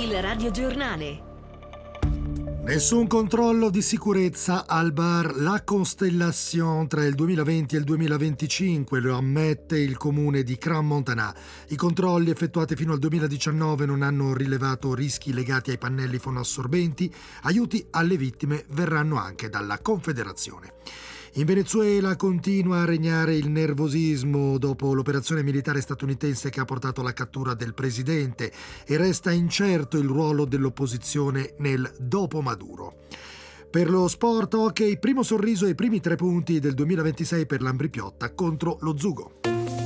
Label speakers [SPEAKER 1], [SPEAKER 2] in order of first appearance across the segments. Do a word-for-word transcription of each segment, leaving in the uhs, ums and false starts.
[SPEAKER 1] Il radiogiornale.
[SPEAKER 2] Nessun controllo di sicurezza al bar La Constellation tra il duemilaventi e il duemilaventicinque, lo ammette il comune di Crans-Montana. I controlli effettuati fino al duemiladiciannove non hanno rilevato rischi legati ai pannelli fonoassorbenti. Aiuti alle vittime verranno anche dalla Confederazione. In Venezuela continua a regnare il nervosismo dopo l'operazione militare statunitense che ha portato alla cattura del presidente e resta incerto il ruolo dell'opposizione nel dopo Maduro. Per lo sport hockey, primo sorriso e i primi tre punti del duemilaventisei per l'Ambrì-Piotta contro lo Zugo.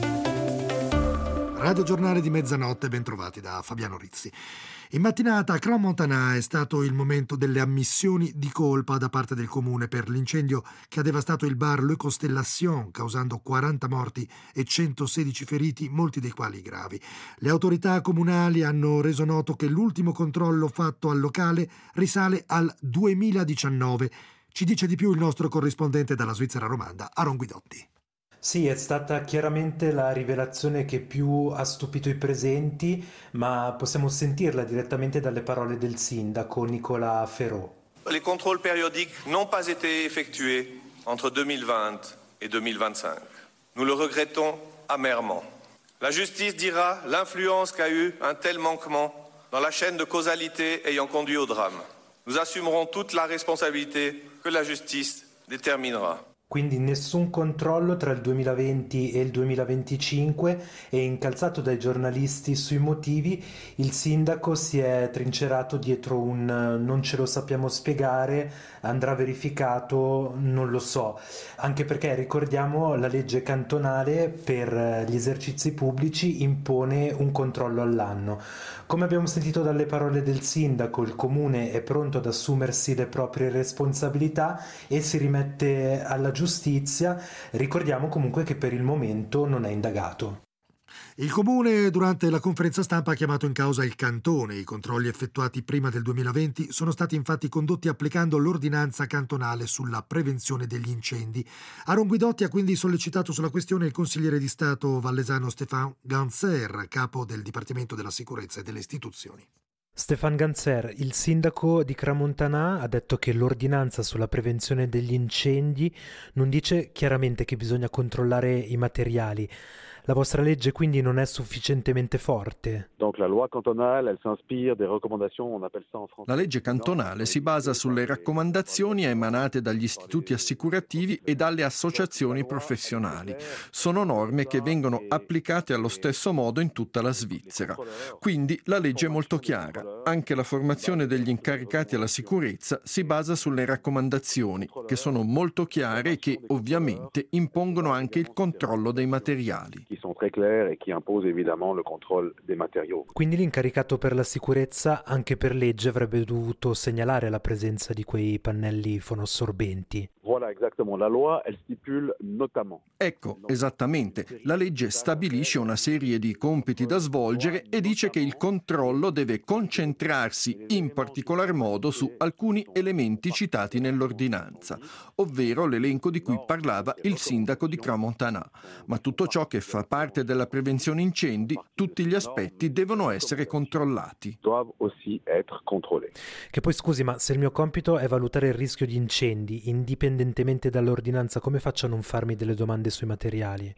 [SPEAKER 2] Radio Giornale di mezzanotte, bentrovati da Fabiano Rizzi. In mattinata a Crans-Montana è stato il momento delle ammissioni di colpa da parte del comune per l'incendio che ha devastato il bar Le Constellation, causando quaranta morti e centosedici feriti, molti dei quali gravi. Le autorità comunali hanno reso noto che l'ultimo controllo fatto al locale risale al duemiladiciannove. Ci dice di più il nostro corrispondente dalla Svizzera romanda, Aaron Guidotti.
[SPEAKER 3] Sì, è stata chiaramente la rivelazione che più ha stupito i presenti, ma possiamo sentirla direttamente dalle parole del sindaco Nicolas Ferraud.
[SPEAKER 4] Les contrôles périodiques n'ont pas été effectués entre duemilaventi et duemilavinticinque. Nous le regrettons amèrement. La justice dira l'influence qu'a eu un tel manquement dans la chaîne de causalité ayant conduit au drame. Nous assumerons toute la responsabilité que la justice déterminera.
[SPEAKER 3] Quindi nessun controllo tra il duemilaventi e il duemilaventicinque, e incalzato dai giornalisti sui motivi, il sindaco si è trincerato dietro un non ce lo sappiamo spiegare, andrà verificato, non lo so, anche perché ricordiamo la legge cantonale per gli esercizi pubblici impone un controllo all'anno. Come abbiamo sentito dalle parole del sindaco, il comune è pronto ad assumersi le proprie responsabilità e si rimette alla giustizia. Ricordiamo comunque che per il momento non è indagato.
[SPEAKER 2] Il comune durante la conferenza stampa ha chiamato in causa il cantone. I controlli effettuati prima del duemilaventi sono stati infatti condotti applicando l'ordinanza cantonale sulla prevenzione degli incendi. Aaron Guidotti ha quindi sollecitato sulla questione il consigliere di Stato vallesano Stéphane Ganser, capo del Dipartimento della Sicurezza e delle Istituzioni.
[SPEAKER 3] Stéphane Ganser, il sindaco di Crans-Montana, ha detto che l'ordinanza sulla prevenzione degli incendi non dice chiaramente che bisogna controllare i materiali. La vostra legge quindi non è sufficientemente forte?
[SPEAKER 5] La legge cantonale si basa sulle raccomandazioni emanate dagli istituti assicurativi e dalle associazioni professionali. Sono norme che vengono applicate allo stesso modo in tutta la Svizzera. Quindi la legge è molto chiara. Anche la formazione degli incaricati alla sicurezza si basa sulle raccomandazioni, che sono molto chiare e che ovviamente impongono anche il controllo dei materiali.
[SPEAKER 3] Quindi l'incaricato per la sicurezza anche per legge avrebbe dovuto segnalare la presenza di quei pannelli fonoassorbenti.
[SPEAKER 5] Ecco, esattamente. La legge stabilisce una serie di compiti da svolgere e dice che il controllo deve concentrarsi in particolar modo su alcuni elementi citati nell'ordinanza, ovvero l'elenco di cui parlava il sindaco di Crans-Montana. Ma tutto ciò che fa parte della prevenzione incendi, tutti gli aspetti devono essere controllati.
[SPEAKER 3] Che poi scusi, ma se il mio compito è valutare il rischio di incendi, indipendentemente dall'ordinanza, come faccio a non farmi delle domande sui materiali?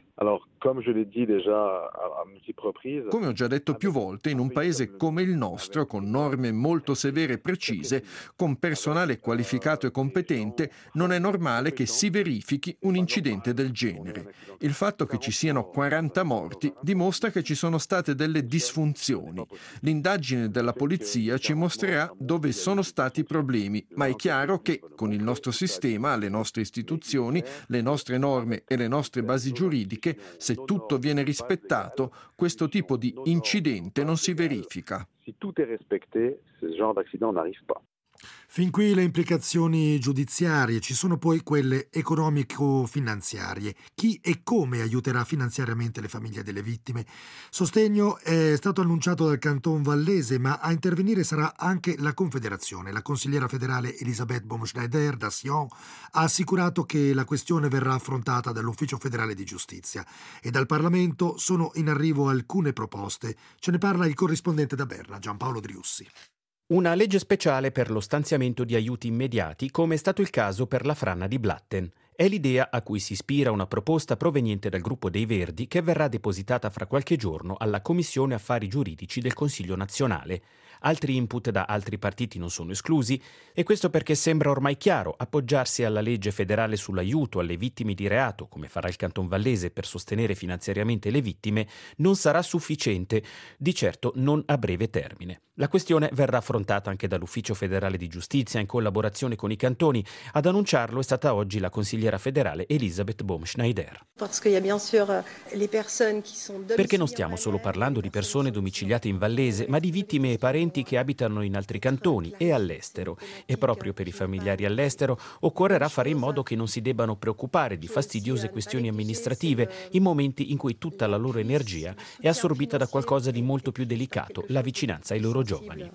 [SPEAKER 5] Come ho già detto più volte, in un paese come il nostro, con norme molto severe e precise, con personale qualificato e competente, non è normale che si verifichi un incidente del genere. Il fatto che ci siano quaranta morti dimostra che ci sono state delle disfunzioni. L'indagine della polizia ci mostrerà dove sono stati i problemi, ma è chiaro che con il nostro sistema, le nostre istituzioni, le nostre norme e le nostre basi giuridiche, se tutto viene rispettato, questo tipo di incidente non si verifica.
[SPEAKER 2] Se tutto è rispettato, questo genere di accidente non arriva pas. Fin qui le implicazioni giudiziarie, ci sono poi quelle economico-finanziarie. Chi e come aiuterà finanziariamente le famiglie delle vittime? Sostegno è stato annunciato dal Canton Vallese, ma a intervenire sarà anche la Confederazione. La consigliera federale Elisabeth Baumschneider da Sion ha assicurato che la questione verrà affrontata dall'Ufficio federale di giustizia e dal Parlamento sono in arrivo alcune proposte. Ce ne parla il corrispondente da Berna, Giampaolo Driussi.
[SPEAKER 1] Una legge speciale per lo stanziamento di aiuti immediati, come è stato il caso per la frana di Blatten. È l'idea a cui si ispira una proposta proveniente dal gruppo dei Verdi che verrà depositata fra qualche giorno alla Commissione Affari Giuridici del Consiglio nazionale. Altri input da altri partiti non sono esclusi, e questo perché sembra ormai chiaro: appoggiarsi alla legge federale sull'aiuto alle vittime di reato, come farà il Canton Vallese per sostenere finanziariamente le vittime, non sarà sufficiente, di certo non a breve termine. La questione verrà affrontata anche dall'Ufficio federale di giustizia in collaborazione con i cantoni. Ad annunciarlo è stata oggi la consigliera federale Elisabeth Baumschneider. Perché non stiamo solo parlando di persone domiciliate in Vallese, ma di vittime e parenti che abitano in altri cantoni e all'estero, e proprio per i familiari all'estero occorrerà fare in modo che non si debbano preoccupare di fastidiose questioni amministrative in momenti in cui tutta la loro energia è assorbita da qualcosa di molto più delicato: la vicinanza ai loro giovani.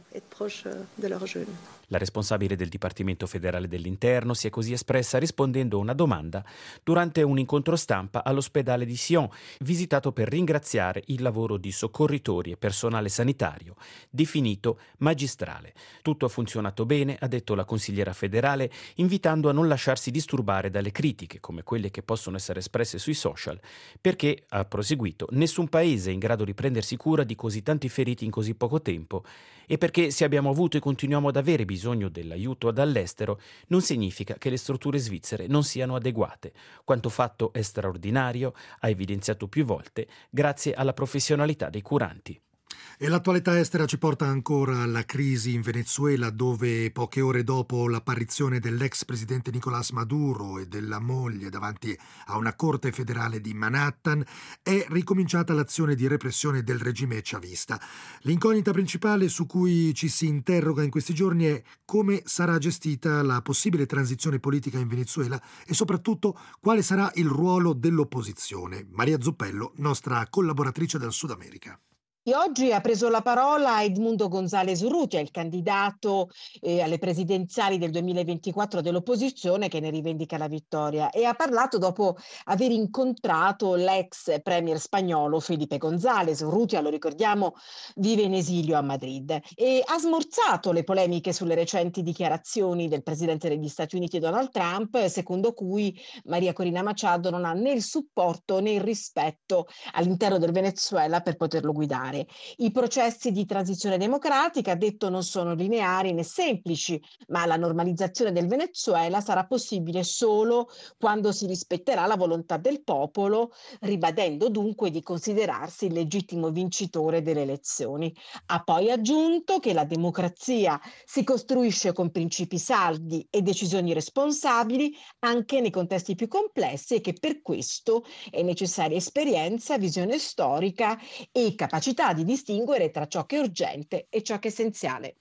[SPEAKER 1] La responsabile del Dipartimento federale dell'Interno si è così espressa rispondendo a una domanda durante un incontro stampa all'ospedale di Sion, visitato per ringraziare il lavoro di soccorritori e personale sanitario, definito magistrale. Tutto ha funzionato bene, ha detto la consigliera federale, invitando a non lasciarsi disturbare dalle critiche, come quelle che possono essere espresse sui social, perché, ha proseguito, nessun paese è in grado di prendersi cura di così tanti feriti in così poco tempo, e perché se abbiamo avuto e continuiamo ad avere bisogno dell'aiuto dall'estero, non significa che le strutture svizzere non siano adeguate. Quanto fatto è straordinario, ha evidenziato più volte, grazie alla professionalità dei curanti.
[SPEAKER 2] E l'attualità estera ci porta ancora alla crisi in Venezuela, dove poche ore dopo l'apparizione dell'ex presidente Nicolás Maduro e della moglie davanti a una corte federale di Manhattan è ricominciata l'azione di repressione del regime chavista. L'incognita principale su cui ci si interroga in questi giorni è come sarà gestita la possibile transizione politica in Venezuela e soprattutto quale sarà il ruolo dell'opposizione. Maria Zuppello, nostra collaboratrice dal Sud America.
[SPEAKER 6] E oggi ha preso la parola Edmundo González Urrutia, il candidato eh, alle presidenziali del duemilaventiquattro dell'opposizione, che ne rivendica la vittoria, e ha parlato dopo aver incontrato l'ex premier spagnolo Felipe González. Urrutia, lo ricordiamo, vive in esilio a Madrid e ha smorzato le polemiche sulle recenti dichiarazioni del presidente degli Stati Uniti Donald Trump, secondo cui Maria Corina Machado non ha né il supporto né il rispetto all'interno del Venezuela per poterlo guidare. I processi di transizione democratica, ha detto, non sono lineari né semplici, ma la normalizzazione del Venezuela sarà possibile solo quando si rispetterà la volontà del popolo, ribadendo dunque di considerarsi il legittimo vincitore delle elezioni. Ha poi aggiunto che la democrazia si costruisce con principi saldi e decisioni responsabili anche nei contesti più complessi, e che per questo è necessaria esperienza, visione storica e capacità di distinguere tra ciò che è urgente e ciò che è essenziale.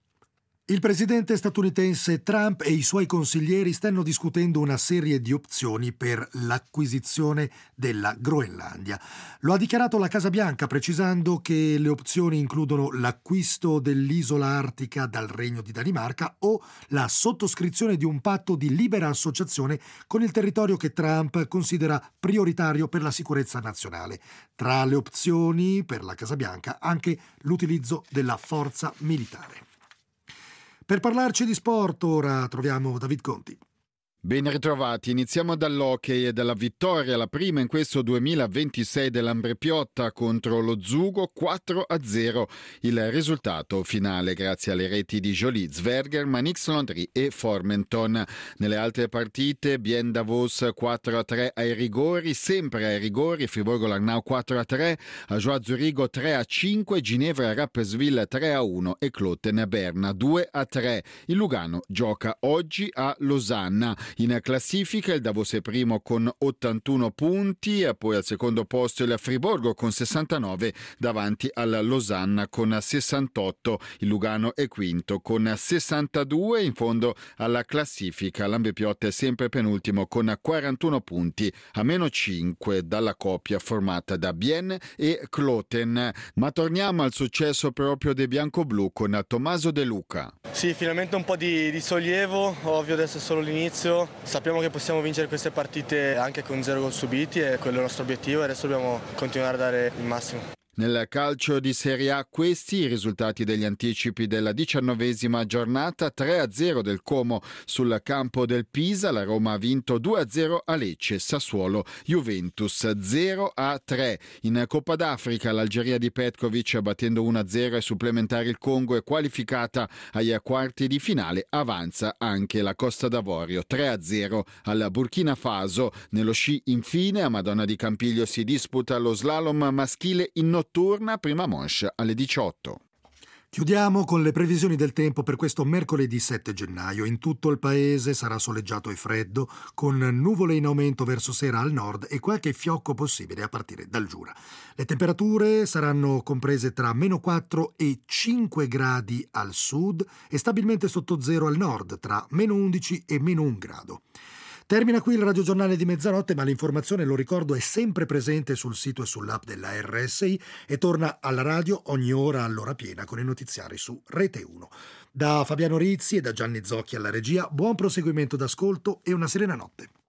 [SPEAKER 2] Il presidente statunitense Trump e i suoi consiglieri stanno discutendo una serie di opzioni per l'acquisizione della Groenlandia. Lo ha dichiarato la Casa Bianca, precisando che le opzioni includono l'acquisto dell'isola artica dal Regno di Danimarca o la sottoscrizione di un patto di libera associazione con il territorio che Trump considera prioritario per la sicurezza nazionale. Tra le opzioni per la Casa Bianca anche l'utilizzo della forza militare. Per parlarci di sport ora troviamo David Conti.
[SPEAKER 7] Ben ritrovati, iniziamo dall'hockey e dalla vittoria, la prima in questo duemilaventisei dell'Ambrepiotta contro lo Zugo, quattro a zero il risultato finale grazie alle reti di Joly, Zwerger, Manix Landry e Formenton. Nelle altre partite Bien Davos quattro a tre ai rigori, sempre ai rigori Friburgo Langnau quattro a tre, Ajoie Zurigo tre a cinque, Ginevra Rapperswil tre a uno e Cloten Berna due a tre. Il Lugano gioca oggi a Losanna. In classifica il Davos è primo con ottantuno punti, e poi al secondo posto il Friburgo con sessantanove, davanti al Losanna con sessantotto. Il Lugano è quinto con sessantadue. In fondo alla classifica l'Ambepiotta è sempre penultimo con quarantuno punti, a meno cinque dalla coppia formata da Bien e Kloten. Ma torniamo al successo proprio dei biancoblù con Tommaso De Luca.
[SPEAKER 8] Sì, finalmente un po' di, di sollievo, ovvio adesso è solo l'inizio, sappiamo che possiamo vincere queste partite anche con zero gol subiti e quello è il nostro obiettivo e adesso dobbiamo continuare a dare il massimo.
[SPEAKER 7] Nel calcio di Serie A questi i risultati degli anticipi della diciannovesima giornata: tre a zero del Como sul campo del Pisa, la Roma ha vinto due a zero a Lecce, Sassuolo Juventus zero a tre. In Coppa d'Africa l'Algeria di Petkovic, battendo uno a zero ai supplementari il Congo, è qualificata ai quarti di finale. Avanza anche la Costa d'Avorio tre a zero al Burkina Faso. Nello sci infine a Madonna di Campiglio si disputa lo slalom maschile in notturna, prima manche alle diciotto.
[SPEAKER 2] Chiudiamo con le previsioni del tempo per questo mercoledì sette gennaio. In tutto il paese sarà soleggiato e freddo, con nuvole in aumento verso sera al nord e qualche fiocco possibile a partire dal Giura. Le temperature saranno comprese tra meno quattro e cinque gradi al sud e stabilmente sotto zero al nord, tra meno undici e meno un grado. Termina qui il radiogiornale di mezzanotte, ma l'informazione, lo ricordo, è sempre presente sul sito e sull'app della R S I e torna alla radio ogni ora all'ora piena con i notiziari su Rete uno. Da Fabiano Rizzi e da Gianni Zocchi alla regia, buon proseguimento d'ascolto e una serena notte.